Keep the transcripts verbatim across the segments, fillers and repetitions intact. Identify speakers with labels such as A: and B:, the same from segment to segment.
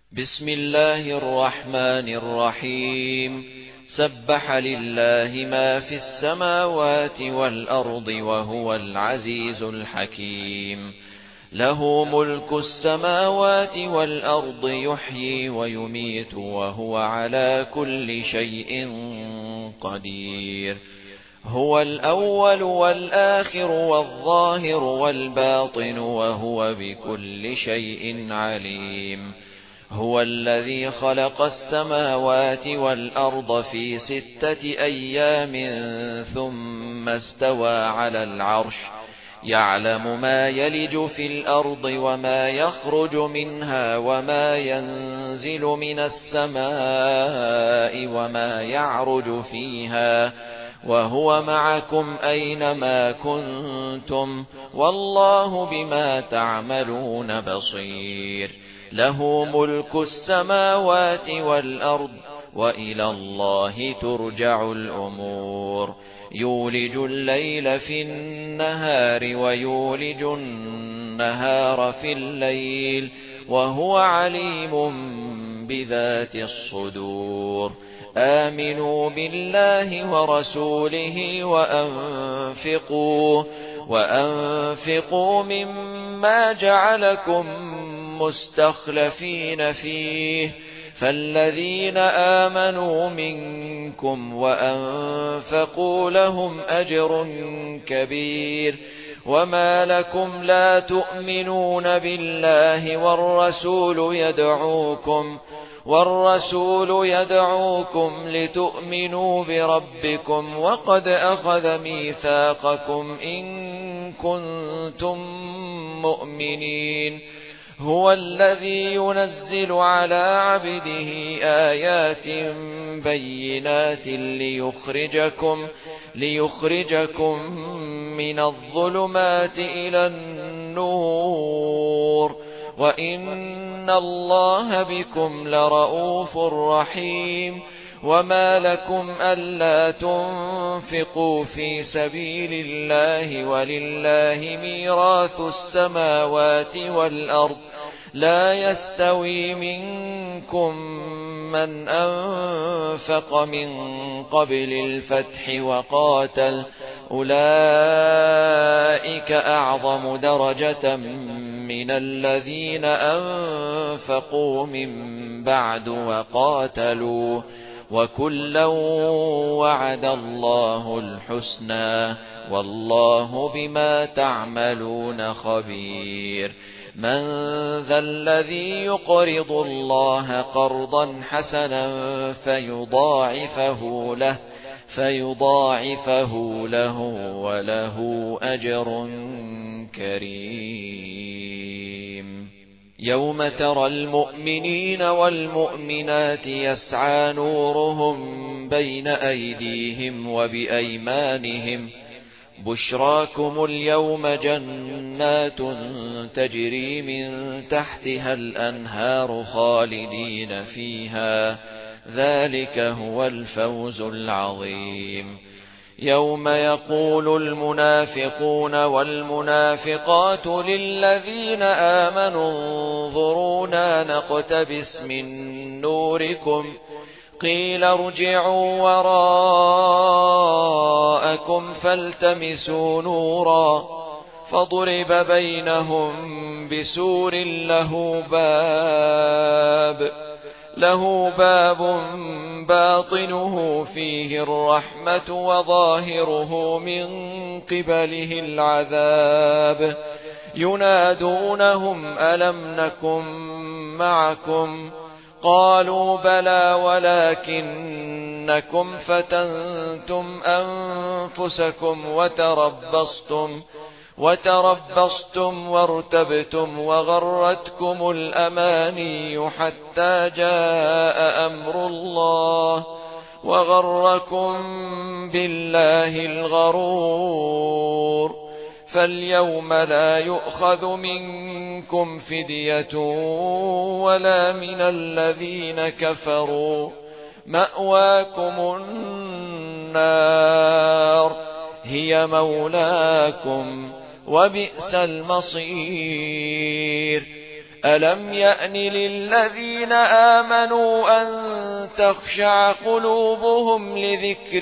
A: بسم الله الرحمن الرحيم سبح لله ما في السماوات والأرض وهو العزيز الحكيم له ملك السماوات والأرض يحيي ويميت وهو على كل شيء قدير هو الأول والآخر والظاهر والباطن وهو بكل شيء عليم هو الذي خلق السماوات والأرض في ستة أيام ثم استوى على العرش يعلم ما يلج في الأرض وما يخرج منها وما ينزل من السماء وما يعرج فيها وهو معكم أينما كنتم والله بما تعملون بصير له ملك السماوات والأرض وإلى الله ترجع الأمور يولج الليل في النهار ويولج النهار في الليل وهو عليم بذات الصدور آمنوا بالله ورسوله وأنفقوا وأنفقوا مما جعلكم مستخلفين فيه فالذين آمنوا منكم وأنفقوا لهم أجر كبير وما لكم لا تؤمنون بالله والرسول يدعوكم والرسول يدعوكم لتؤمنوا بربكم وقد أخذ ميثاقكم إن كنتم مؤمنين هو الذي ينزل على عبده آيات بينات ليخرجكم ليخرجكم من الظلمات إلى النور وإن الله بكم لرءوف رحيم وما لكم ألا تنفقوا في سبيل الله ولله ميراث السماوات والأرض لا يستوي منكم من أنفق من قبل الفتح وقاتل أولئك أعظم درجة من الذين أنفقوا من بعد وقاتلوا وكلا وعد الله الحسنى والله بما تعملون خبير من ذا الذي يقرض الله قرضا حسنا فيضاعفه له فيضاعفه له وله أجر كريم يوم ترى المؤمنين والمؤمنات يسعى نورهم بين أيديهم وبأيمانهم بشراكم اليوم جنات تجري من تحتها الأنهار خالدين فيها ذلك هو الفوز العظيم يوم يقول المنافقون والمنافقات للذين آمنوا انظرونا نقتبس من نوركم قيل ارجعوا وراءكم فالتمسوا نورا فضرب بينهم بسور له باب له باب باطنه فيه الرحمة وظاهره من قبله العذاب ينادونهم ألم نكن معكم قالوا بلى ولكنكم فتنتم أنفسكم وتربصتم وتربصتم وارتبتم وغرتكم الأماني حتى جاء أمر الله وغركم بالله الغرور فاليوم لا يؤخذ منكم فدية ولا من الذين كفروا مأواكم النار هي مولاكم وبئس المصير ألم يأن للذين آمنوا أن تخشع قلوبهم لذكر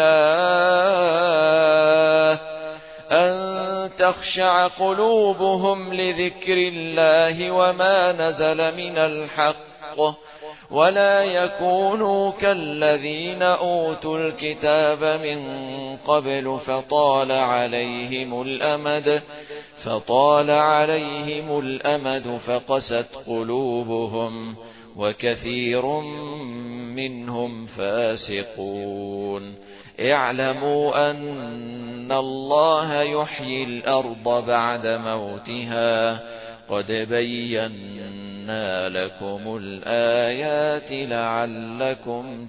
A: الله أن تخشع قلوبهم لذكر الله وما نزل من الحق ولا يكونوا كالذين أوتوا الكتاب من قبل فطال عليهم الأمد فطال عليهم الأمد فقست قلوبهم وكثير منهم فاسقون اعلموا أن الله يحيي الأرض بعد موتها قد بينا لكم الآيات لعلكم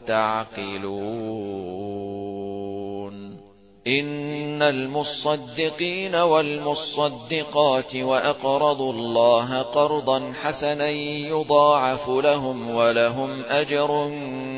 A: تعقلون إن المصدقين والمصدقات وأقرضوا الله قرضا حسنا يضاعف لهم ولهم أجر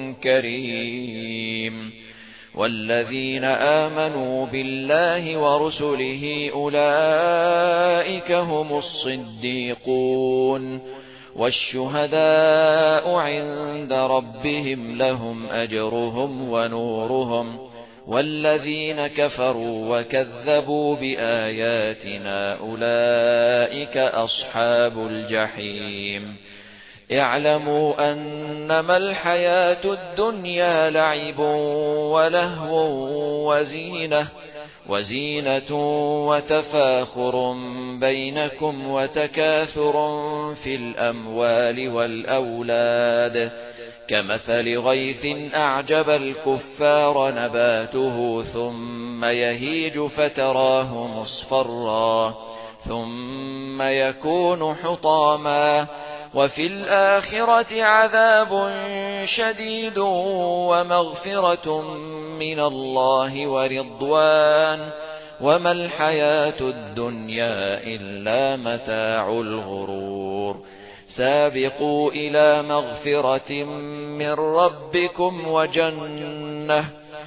A: كريم والذين آمنوا بالله ورسله أولئك هم الصديقون والشهداء عند ربهم لهم أجرهم ونورهم والذين كفروا وكذبوا بآياتنا أولئك أصحاب الجحيم اعلموا أنما الحياة الدنيا لعب ولهو وزينة وزينة وتفاخر بينكم وتكاثر في الأموال والأولاد كمثل غيث أعجب الكفار نباته ثم يهيج فتراه مصفرا ثم يكون حطاما وفي الآخرة عذاب شديد ومغفرة من الله ورضوان وما الحياة الدنيا إلا متاع الغرور سابقوا إلى مغفرة من ربكم وجنة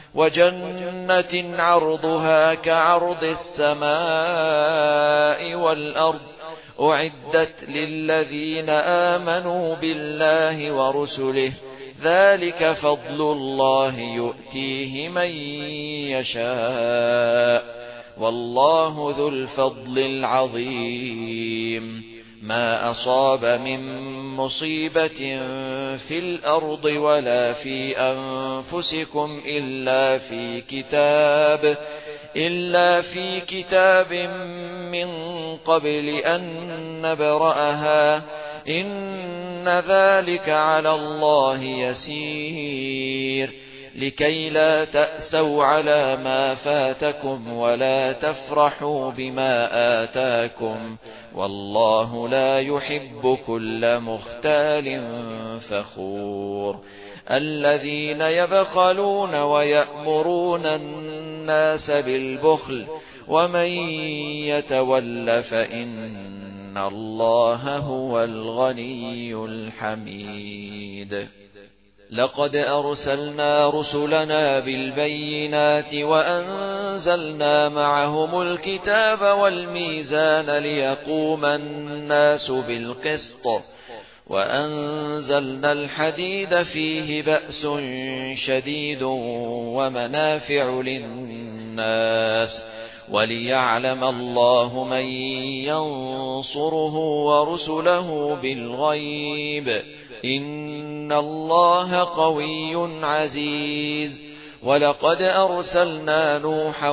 A: وجنة عرضها كعرض السماء والأرض أعدت للذين آمنوا بالله ورسله ذلك فضل الله يؤتيه من يشاء والله ذو الفضل العظيم ما أصاب من مصيبة في الأرض ولا في أنفسكم إلا في كتاب إلا في كتاب من قبل أن نبرأها إن ذلك على الله يسير لكي لا تأسوا على ما فاتكم ولا تفرحوا بما آتاكم والله لا يحب كل مختال فخور الذين يبخلون ويأمرون الناس بالبخل ومن يتول فإن الله هو الغني الحميد لقد أرسلنا رسلنا بالبينات وأنزلنا معهم الكتاب والميزان ليقوم الناس بالقسط وأنزلنا الحديد فيه بأس شديد ومنافع للناس وليعلم الله من ينصره ورسله بالغيب إن الله قوي عزيز ولقد أرسلنا نوحا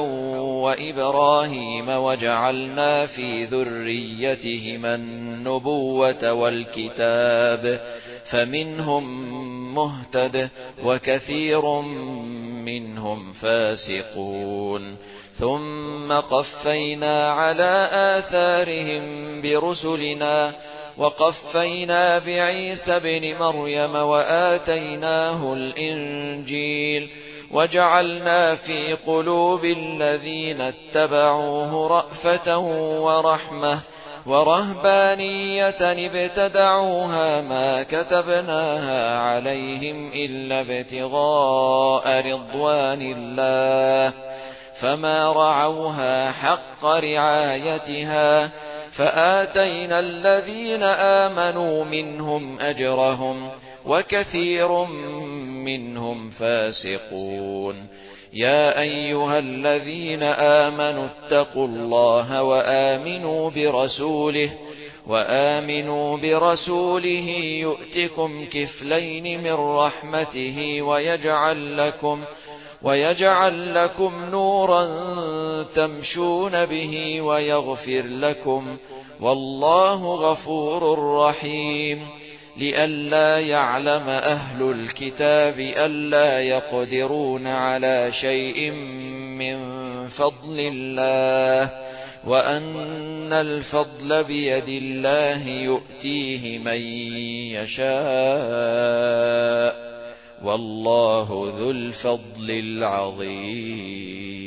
A: وإبراهيم وجعلنا في ذريتهما النبوة والكتاب فمنهم مهتد وكثير منهم فاسقون ثم قفينا على آثارهم برسلنا وقفينا بعيسى بن مريم وآتيناه الإنجيل وجعلنا في قلوب الذين اتبعوه رأفة ورحمة ورهبانية ابتدعوها ما كتبناها عليهم إلا ابتغاء رضوان الله فما رعوها حق رعايتها فآتينا الذين آمنوا منهم أجرهم وكثير منهم فاسقون يا أيها الذين آمنوا اتقوا الله وآمنوا برسوله وآمنوا برسوله يؤتكم كفلين من رحمته ويجعل لكم ويجعل لكم نورا تمشون به ويغفر لكم والله غفور رحيم لئلا يعلم أهل الكتاب ألا يقدرون على شيء من فضل الله وأن الفضل بيد الله يؤتيه من يشاء والله ذو الفضل العظيم.